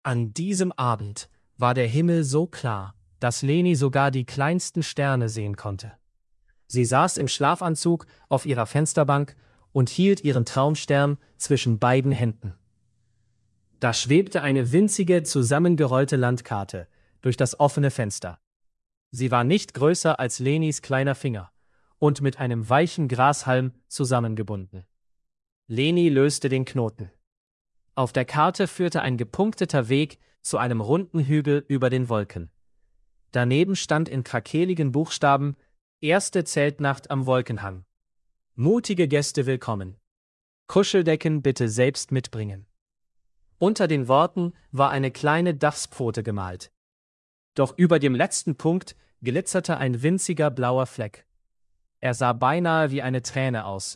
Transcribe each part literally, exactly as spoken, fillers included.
An diesem Abend war der Himmel so klar, dass Leni sogar die kleinsten Sterne sehen konnte. Sie saß im Schlafanzug auf ihrer Fensterbank und hielt ihren Traumstern zwischen beiden Händen. Da schwebte eine winzige, zusammengerollte Landkarte durch das offene Fenster. Sie war nicht größer als Lenis kleiner Finger und mit einem weichen Grashalm zusammengebunden. Leni löste den Knoten. Auf der Karte führte ein gepunkteter Weg zu einem runden Hügel über den Wolken. Daneben stand in krakeligen Buchstaben: Erste Zeltnacht am Wolkenhang. Mutige Gäste willkommen. Kuscheldecken bitte selbst mitbringen. Unter den Worten war eine kleine Dachspfote gemalt. Doch über dem letzten Punkt glitzerte ein winziger blauer Fleck. Er sah beinahe wie eine Träne aus.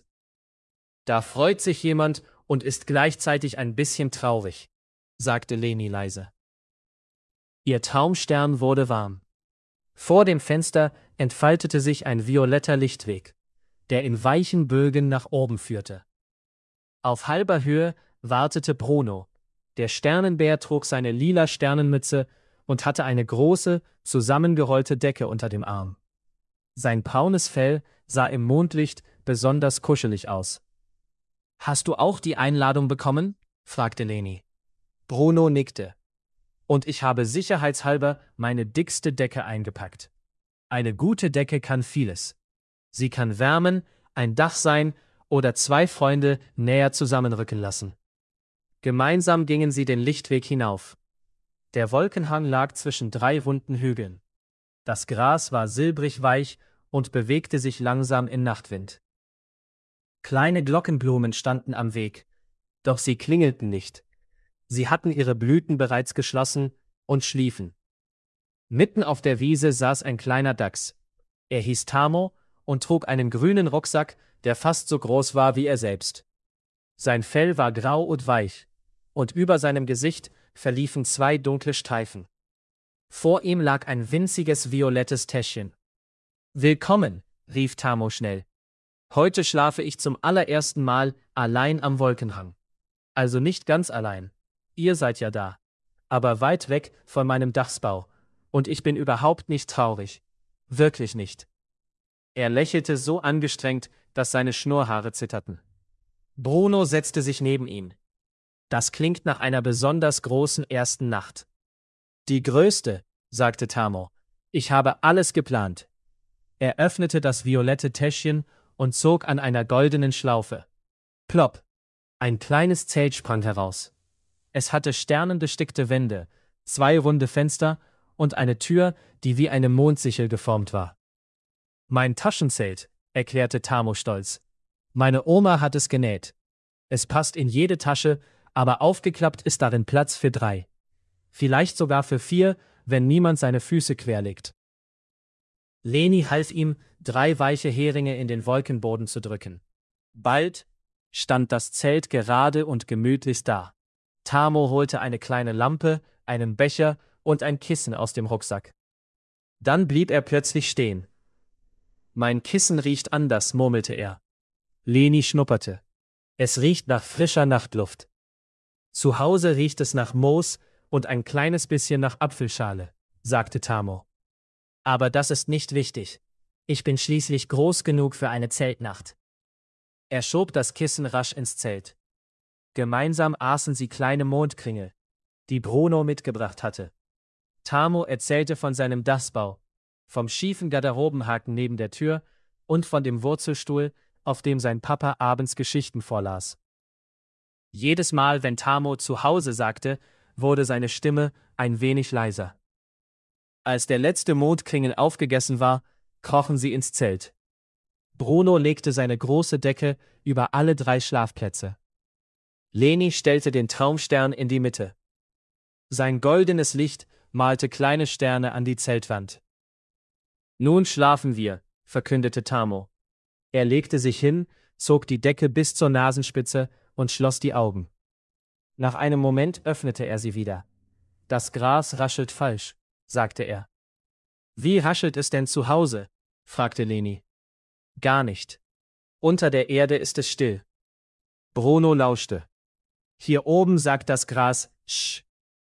Da freut sich jemand und ist gleichzeitig ein bisschen traurig, sagte Leni leise. Ihr Traumstern wurde warm. Vor dem Fenster entfaltete sich ein violetter Lichtweg, der in weichen Bögen nach oben führte. Auf halber Höhe wartete Bruno. Der Sternenbär trug seine lila Sternenmütze und hatte eine große, zusammengerollte Decke unter dem Arm. Sein braunes Fell sah im Mondlicht besonders kuschelig aus. »Hast du auch die Einladung bekommen?« fragte Leni. Bruno nickte. »Und ich habe sicherheitshalber meine dickste Decke eingepackt. Eine gute Decke kann vieles. Sie kann wärmen, ein Dach sein oder zwei Freunde näher zusammenrücken lassen.« Gemeinsam gingen sie den Lichtweg hinauf. Der Wolkenhang lag zwischen drei runden Hügeln. Das Gras war silbrig weich und bewegte sich langsam im Nachtwind. Kleine Glockenblumen standen am Weg, doch sie klingelten nicht. Sie hatten ihre Blüten bereits geschlossen und schliefen. Mitten auf der Wiese saß ein kleiner Dachs. Er hieß Tamo und trug einen grünen Rucksack, der fast so groß war wie er selbst. Sein Fell war grau und weich, und über seinem Gesicht verliefen zwei dunkle Streifen. Vor ihm lag ein winziges violettes Täschchen. »Willkommen«, rief Tamo schnell. »Heute schlafe ich zum allerersten Mal allein am Wolkenhang. Also nicht ganz allein. Ihr seid ja da. Aber weit weg von meinem Dachsbau. Und ich bin überhaupt nicht traurig. Wirklich nicht.« Er lächelte so angestrengt, dass seine Schnurrhaare zitterten. Bruno setzte sich neben ihn. »Das klingt nach einer besonders großen ersten Nacht.« »Die größte«, sagte Tamo. »Ich habe alles geplant.« Er öffnete das violette Täschchen und zog an einer goldenen Schlaufe. Plopp! Ein kleines Zelt sprang heraus. Es hatte sternenbestickte Wände, zwei runde Fenster und eine Tür, die wie eine Mondsichel geformt war. »Mein Taschenzelt«, erklärte Tamo stolz. »Meine Oma hat es genäht. Es passt in jede Tasche, aber aufgeklappt ist darin Platz für drei. Vielleicht sogar für vier, wenn niemand seine Füße querlegt.« Leni half ihm, drei weiche Heringe in den Wolkenboden zu drücken. Bald stand das Zelt gerade und gemütlich da. Tamo holte eine kleine Lampe, einen Becher und ein Kissen aus dem Rucksack. Dann blieb er plötzlich stehen. »Mein Kissen riecht anders«, murmelte er. Leni schnupperte. »Es riecht nach frischer Nachtluft. Zu Hause riecht es nach Moos und ein kleines bisschen nach Apfelschale«, sagte Tamo. »Aber das ist nicht wichtig. Ich bin schließlich groß genug für eine Zeltnacht.« Er schob das Kissen rasch ins Zelt. Gemeinsam aßen sie kleine Mondkringel, die Bruno mitgebracht hatte. Tamo erzählte von seinem Dachsbau, vom schiefen Garderobenhaken neben der Tür und von dem Wurzelstuhl, auf dem sein Papa abends Geschichten vorlas. Jedes Mal, wenn Tamo zu Hause sagte, wurde seine Stimme ein wenig leiser. Als der letzte Mondkringel aufgegessen war, krochen sie ins Zelt. Bruno legte seine große Decke über alle drei Schlafplätze. Leni stellte den Traumstern in die Mitte. Sein goldenes Licht malte kleine Sterne an die Zeltwand. »Nun schlafen wir«, verkündete Tamo. Er legte sich hin, zog die Decke bis zur Nasenspitze und schloss die Augen. Nach einem Moment öffnete er sie wieder. »Das Gras raschelt falsch«, sagte er. »Wie raschelt es denn zu Hause?«, fragte Leni. »Gar nicht. Unter der Erde ist es still.« Bruno lauschte. »Hier oben sagt das Gras sch.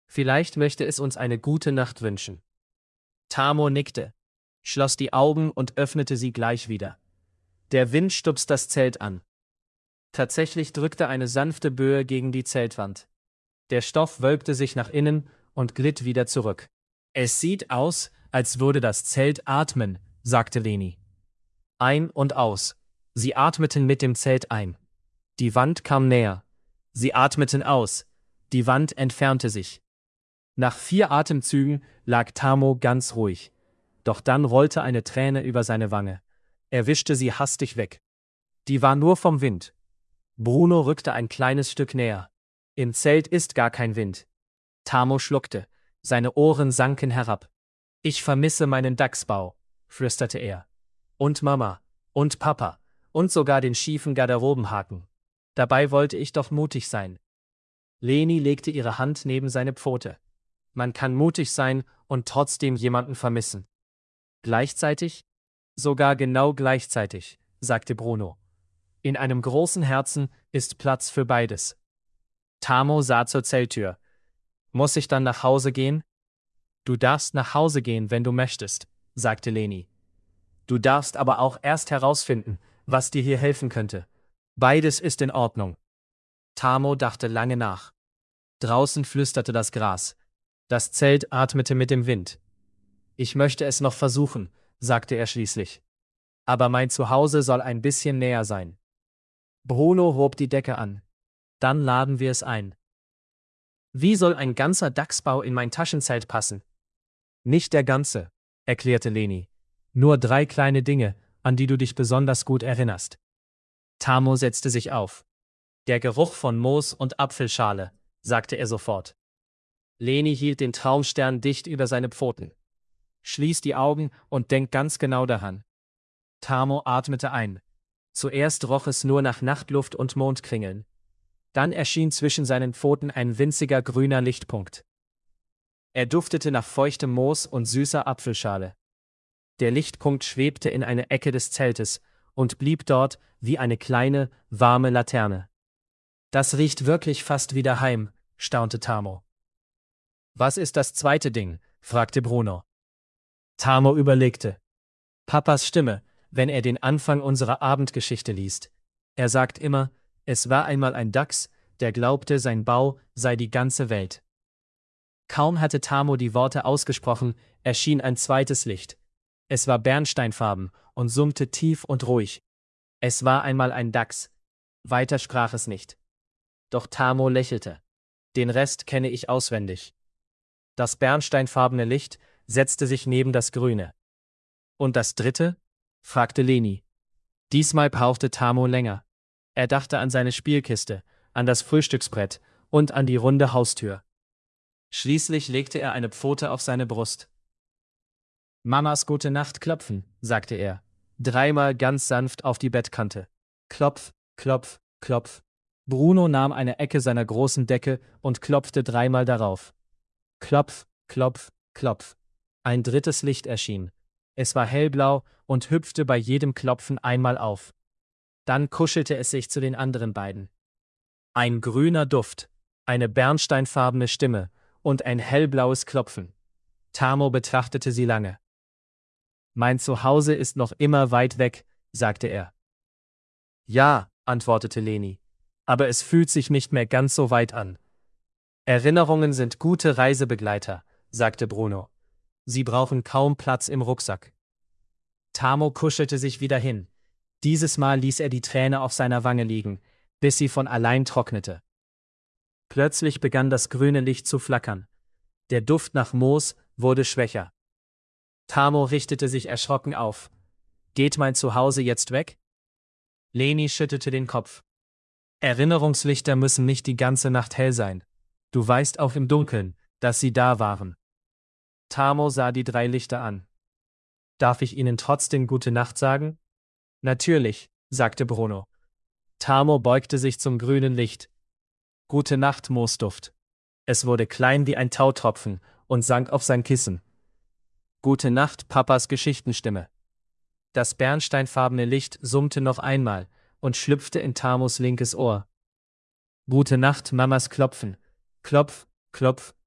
Vielleicht möchte es uns eine gute Nacht wünschen. Tamo nickte, schloss die Augen und öffnete sie gleich wieder. Der Wind stupst das Zelt an. Tatsächlich drückte eine sanfte Böe gegen die Zeltwand. Der Stoff wölbte sich nach innen und glitt wieder zurück. Es sieht aus, als würde das Zelt atmen, sagte Leni. Ein und aus. Sie atmeten mit dem Zelt ein. Die Wand kam näher. Sie atmeten aus. Die Wand entfernte sich. Nach vier Atemzügen lag Tamo ganz ruhig. Doch dann rollte eine Träne über seine Wange. Er wischte sie hastig weg. Die war nur vom Wind. Bruno rückte ein kleines Stück näher. Im Zelt ist gar kein Wind. Tamo schluckte. Seine Ohren sanken herab. Ich vermisse meinen Dachsbau, flüsterte er. Und Mama. Und Papa. Und sogar den schiefen Garderobenhaken. Dabei wollte ich doch mutig sein. Leni legte ihre Hand neben seine Pfote. Man kann mutig sein und trotzdem jemanden vermissen. Gleichzeitig? Sogar genau gleichzeitig, sagte Bruno. In einem großen Herzen ist Platz für beides. Tamo sah zur Zelttür. Muss ich dann nach Hause gehen? Du darfst nach Hause gehen, wenn du möchtest, sagte Leni. Du darfst aber auch erst herausfinden, was dir hier helfen könnte. Beides ist in Ordnung. Tamo dachte lange nach. Draußen flüsterte das Gras. Das Zelt atmete mit dem Wind. Ich möchte es noch versuchen, sagte er schließlich. Aber mein Zuhause soll ein bisschen näher sein. Bruno hob die Decke an. Dann laden wir es ein. Wie soll ein ganzer Dachsbau in mein Taschenzelt passen? Nicht der ganze, erklärte Leni. Nur drei kleine Dinge, an die du dich besonders gut erinnerst. Tamo setzte sich auf. Der Geruch von Moos und Apfelschale, sagte er sofort. Leni hielt den Traumstern dicht über seine Pfoten. Schließ die Augen und denk ganz genau daran. Tamo atmete ein. Zuerst roch es nur nach Nachtluft und Mondkringeln. Dann erschien zwischen seinen Pfoten ein winziger grüner Lichtpunkt. Er duftete nach feuchtem Moos und süßer Apfelschale. Der Lichtpunkt schwebte in eine Ecke des Zeltes und blieb dort wie eine kleine, warme Laterne. Das riecht wirklich fast wie daheim, staunte Tamo. Was ist das zweite Ding? Fragte Bruno. Tamo überlegte. Papas Stimme, wenn er den Anfang unserer Abendgeschichte liest. Er sagt immer, es war einmal ein Dachs, der glaubte, sein Bau sei die ganze Welt. Kaum hatte Tamo die Worte ausgesprochen, erschien ein zweites Licht. Es war bernsteinfarben und summte tief und ruhig. Es war einmal ein Dachs. Weiter sprach es nicht. Doch Tamo lächelte. Den Rest kenne ich auswendig. Das bernsteinfarbene Licht setzte sich neben das grüne. Und das dritte? Fragte Leni. Diesmal brauchte Tamo länger. Er dachte an seine Spielkiste, an das Frühstücksbrett und an die runde Haustür. Schließlich legte er eine Pfote auf seine Brust. Mamas gute Nacht klopfen, sagte er, dreimal ganz sanft auf die Bettkante. Klopf, klopf, klopf. Bruno nahm eine Ecke seiner großen Decke und klopfte dreimal darauf. Klopf, klopf, klopf. Ein drittes Licht erschien. Es war hellblau und hüpfte bei jedem Klopfen einmal auf. Dann kuschelte es sich zu den anderen beiden. Ein grüner Duft, eine bernsteinfarbene Stimme und ein hellblaues Klopfen. Tamo betrachtete sie lange. Mein Zuhause ist noch immer weit weg, sagte er. Ja, antwortete Leni, aber es fühlt sich nicht mehr ganz so weit an. Erinnerungen sind gute Reisebegleiter, sagte Bruno. Sie brauchen kaum Platz im Rucksack. Tamo kuschelte sich wieder hin. Dieses Mal ließ er die Träne auf seiner Wange liegen, bis sie von allein trocknete. Plötzlich begann das grüne Licht zu flackern. Der Duft nach Moos wurde schwächer. Tamo richtete sich erschrocken auf. Geht mein Zuhause jetzt weg? Leni schüttelte den Kopf. Erinnerungslichter müssen nicht die ganze Nacht hell sein. Du weißt auch im Dunkeln, dass sie da waren. Tamo sah die drei Lichter an. Darf ich ihnen trotzdem gute Nacht sagen? Natürlich, sagte Bruno. Tamo beugte sich zum grünen Licht. Gute Nacht, Moosduft. Es wurde klein wie ein Tautropfen und sank auf sein Kissen. Gute Nacht, Papas Geschichtenstimme. Das bernsteinfarbene Licht summte noch einmal und schlüpfte in Tamos linkes Ohr. Gute Nacht, Mamas Klopfen. Klopf, klopf,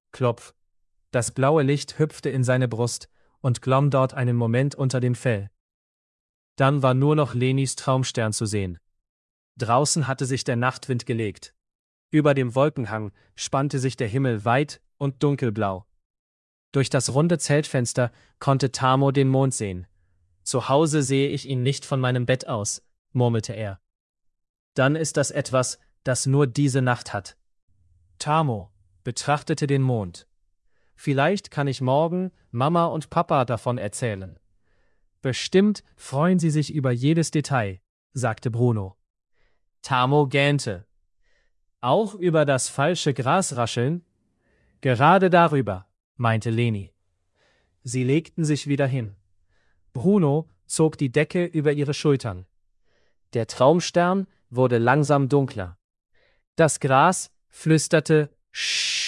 Klopf. Das blaue Licht hüpfte in seine Brust und glomm dort einen Moment unter dem Fell. Dann war nur noch Lenis Traumstern zu sehen. Draußen hatte sich der Nachtwind gelegt. Über dem Wolkenhang spannte sich der Himmel weit und dunkelblau. Durch das runde Zeltfenster konnte Tamo den Mond sehen. Zu Hause sehe ich ihn nicht von meinem Bett aus, murmelte er. Dann ist das etwas, das nur diese Nacht hat. Tamo betrachtete den Mond. Vielleicht kann ich morgen Mama und Papa davon erzählen. Bestimmt freuen sie sich über jedes Detail, sagte Bruno. Tamo gähnte. Auch über das falsche Grasrascheln? Gerade darüber, meinte Leni. Sie legten sich wieder hin. Bruno zog die Decke über ihre Schultern. Der Traumstern wurde langsam dunkler. Das Gras flüsterte Sch.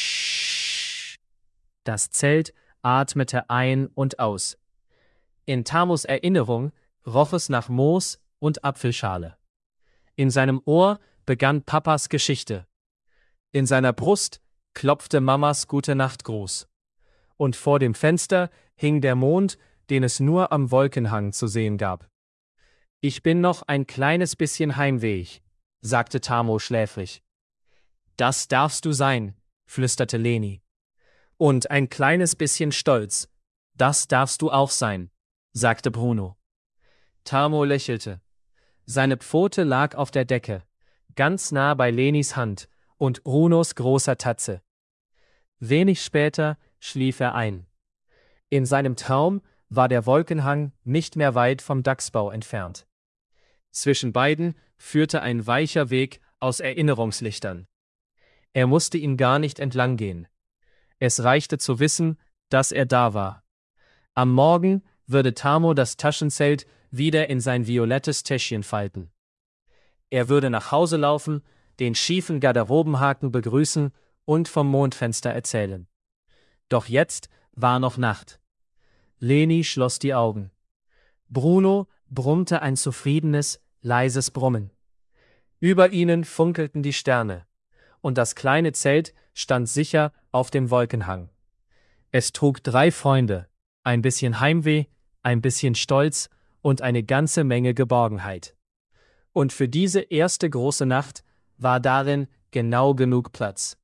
Das Zelt atmete ein und aus. In Tamos Erinnerung roch es nach Moos und Apfelschale. In seinem Ohr begann Papas Geschichte. In seiner Brust klopfte Mamas Gute-Nacht-Gruß. Und vor dem Fenster hing der Mond, den es nur am Wolkenhang zu sehen gab. Ich bin noch ein kleines bisschen heimwehig, sagte Tamo schläfrig. Das darfst du sein, flüsterte Leni. Und ein kleines bisschen stolz. Das darfst du auch sein, sagte Bruno. Tamo lächelte. Seine Pfote lag auf der Decke, ganz nah bei Lenis Hand und Brunos großer Tatze. Wenig später schlief er ein. In seinem Traum war der Wolkenhang nicht mehr weit vom Dachsbau entfernt. Zwischen beiden führte ein weicher Weg aus Erinnerungslichtern. Er musste ihn gar nicht entlang gehen. Es reichte zu wissen, dass er da war. Am Morgen würde Tamo das Taschenzelt wieder in sein violettes Täschchen falten. Er würde nach Hause laufen, den schiefen Garderobenhaken begrüßen und vom Mondfenster erzählen. Doch jetzt war noch Nacht. Leni schloss die Augen. Bruno brummte ein zufriedenes, leises Brummen. Über ihnen funkelten die Sterne, und das kleine Zelt stand sicher auf dem Wolkenhang. Es trug drei Freunde, ein bisschen Heimweh, ein bisschen Stolz und eine ganze Menge Geborgenheit. Und für diese erste große Nacht war darin genau genug Platz.